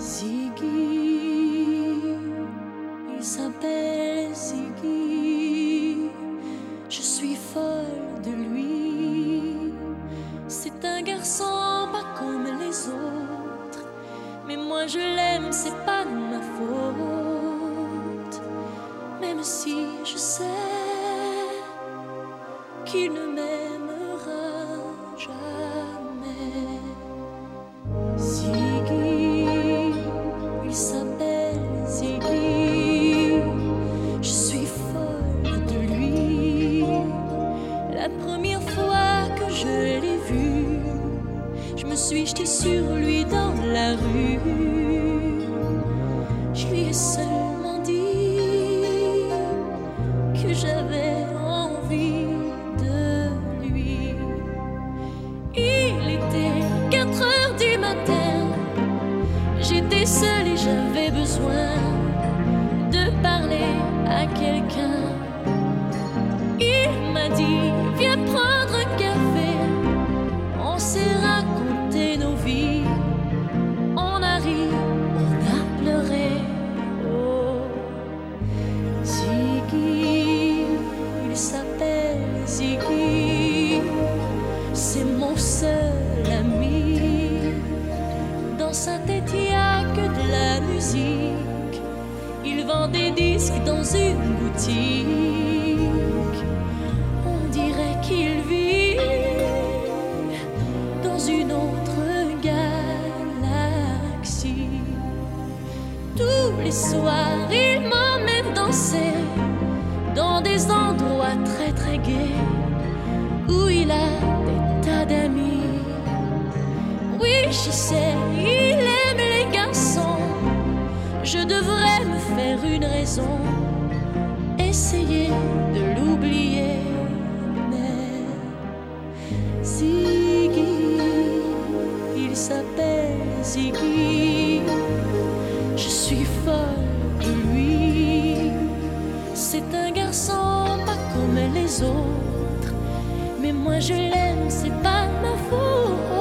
Ziggy, il s'appelle Ziggy, je suis folle de lui. C'est un garçon pas comme les autres, mais moi je l'aime, c'est pas de ma faute. Même si je sais qu'il ne m'aimera jamais. Ziggy, il s'appelle Ziggy, je suis folle de lui. La première fois que je l'ai vu, je me suis jetée sur lui dans la rue. Je lui ai seulement dit que j'avais envie de lui. Il était 4 heures du matin, j'étais seule et j'avais besoin de parler à quelqu'un. Il m'a dit, viens prendre un café. On s'est raconté nos vies, on a ri, on a pleuré. Oh, Ziggy, il s'appelle Ziggy, c'est mon seul ami. Dans sa tête il n'y a que de la musique, il vend des disques dans une boutique. On dirait qu'il vit dans une autre galaxie. Tous les soirs il m'emmène danser dans des endroits très très gais où il a des tas d'amis. Oui, je sais, il aime les garçons. Je devrais me faire une raison, essayer de l'oublier. Mais Ziggy, il s'appelle Ziggy, je suis folle de lui. C'est un garçon pas comme les autres, mais moi je l'aime, c'est pas ma faute.